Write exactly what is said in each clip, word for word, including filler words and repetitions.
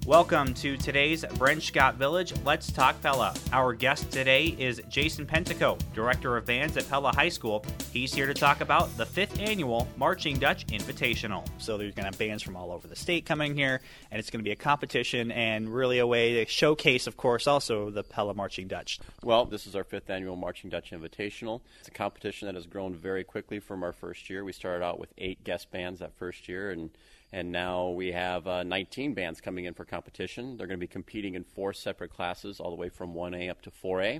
Welcome to today's Brent Scott Village Let's Talk Pella. Our guest today is Jason Pentico, Director of Bands at Pella High School. He's here to talk about the fifth annual Marching Dutch Invitational. So there's going to have bands from all over the state coming here, and it's going to be a competition and really a way to showcase, of course, also the Pella Marching Dutch. Well, this is our fifth annual Marching Dutch Invitational. It's a competition that has grown very quickly from our first year. We started out with eight guest bands that first year, and And now we have uh, nineteen bands coming in for competition. They're going to be competing in four separate classes, all the way from one A up to four A.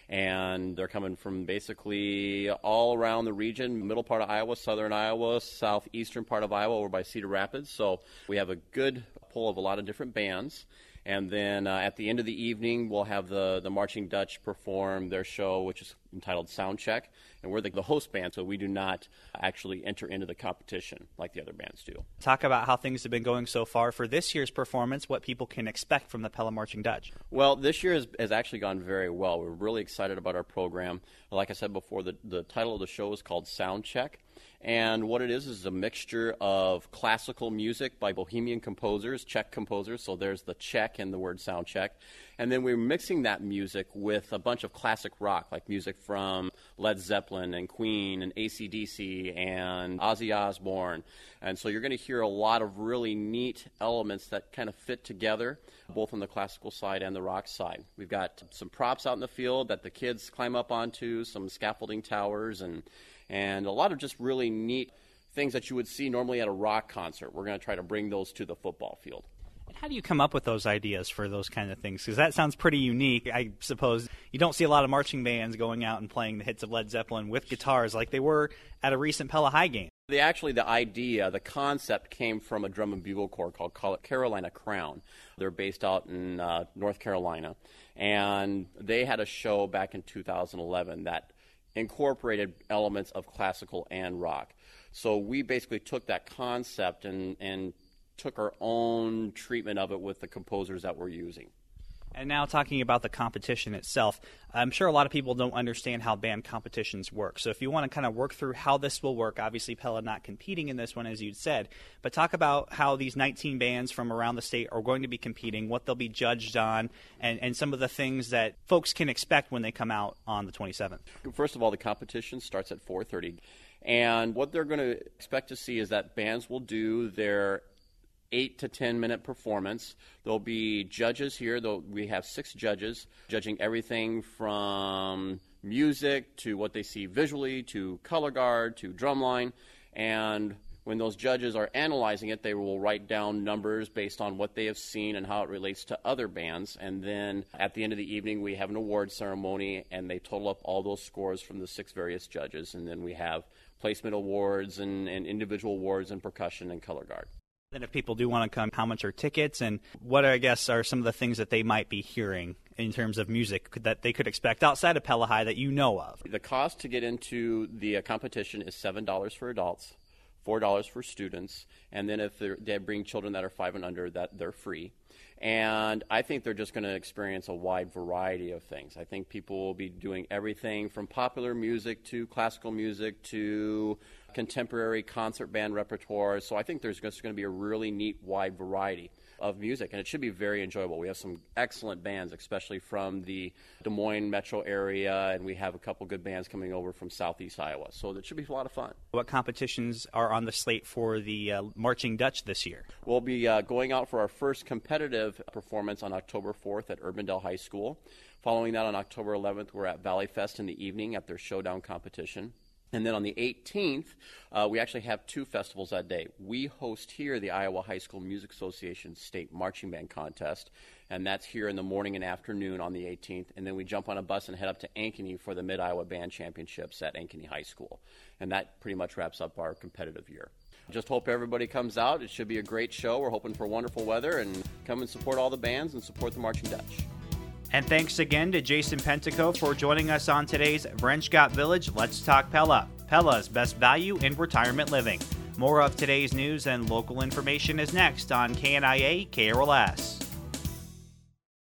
And they're coming from basically all around the region, middle part of Iowa, southern Iowa, southeastern part of Iowa, over by Cedar Rapids. So we have a good pull of a lot of different bands. And then uh, at the end of the evening, we'll have the, the Marching Dutch perform their show, which is entitled Sound Check. And we're the, the host band, so we do not actually enter into the competition like the other bands do. Talk about how things have been going so far for this year's performance, what people can expect from the Pella Marching Dutch. Well, this year has, has actually gone very well. We're really excited about our program. Like I said before, the, the title of the show is called Sound Check. And what it is is a mixture of classical music by Bohemian composers, Czech composers, so there's the Czech in the word sound check. And then we're mixing that music with a bunch of classic rock, like music from Led Zeppelin and Queen and A C D C and Ozzy Osbourne. And so you're going to hear a lot of really neat elements that kind of fit together, both on the classical side and the rock side. We've got some props out in the field that the kids climb up onto, some scaffolding towers, and and a lot of just really neat things that you would see normally at a rock concert. We're going to try to bring those to the football field. And how do you come up with those ideas for those kind of things? Because that sounds pretty unique. I suppose you don't see a lot of marching bands going out and playing the hits of Led Zeppelin with guitars like they were at a recent Pella High game. The, actually, the idea, the concept came from a drum and bugle corps called Carolina Crown. They're based out in uh, North Carolina. And they had a show back in two thousand eleven that incorporated elements of classical and rock. So we basically took that concept and, and took our own treatment of it with the composers that we're using. And now talking about the competition itself, I'm sure a lot of people don't understand how band competitions work. So if you want to kind of work through how this will work, obviously Pella not competing in this one, as you'd said, but talk about how these nineteen bands from around the state are going to be competing, what they'll be judged on, and, and some of the things that folks can expect when they come out on the twenty-seventh. First of all, the competition starts at four thirty. And what they're going to expect to see is that bands will do their eight to ten minute performance. There'll be judges here. There'll, we have six judges judging everything from music to what they see visually to color guard to drumline. And when those judges are analyzing it, they will write down numbers based on what they have seen and how it relates to other bands. And then at the end of the evening, we have an award ceremony, and they total up all those scores from the six various judges. And then we have placement awards and, and individual awards in percussion and color guard. Then if people do want to come, how much are tickets, and what, I guess, are some of the things that they might be hearing in terms of music that they could expect outside of Pella High that you know of? The cost to get into the uh, competition is seven dollars for adults, four dollars for students, and then if they bring children that are five and under, that they're free. And I think they're just going to experience a wide variety of things. I think people will be doing everything from popular music to classical music to contemporary concert band repertoire. So I think there's just going to be a really neat wide variety of music, and it should be very enjoyable. We have some excellent bands, especially from the Des Moines metro area, and we have a couple good bands coming over from southeast Iowa. So it should be a lot of fun. What competitions are on the slate for the uh, Marching Dutch this year? We'll be uh, going out for our first competitive performance on October fourth at Urbandale High School. Following that, on October eleventh, we're at Valley Fest in the evening at their showdown competition. And then on the eighteenth, uh, we actually have two festivals that day. We host here the Iowa High School Music Association State Marching Band Contest, and that's here in the morning and afternoon on the eighteenth. And then we jump on a bus and head up to Ankeny for the Mid-Iowa Band Championships at Ankeny High School. And that pretty much wraps up our competitive year. Just hope everybody comes out. It should be a great show. We're hoping for wonderful weather, and come and support all the bands and support the Marching Dutch. And thanks again to Jason Pentico for joining us on today's Brent Scott Village Let's Talk Pella, Pella's best value in retirement living. More of today's news and local information is next on K N I A K R L S.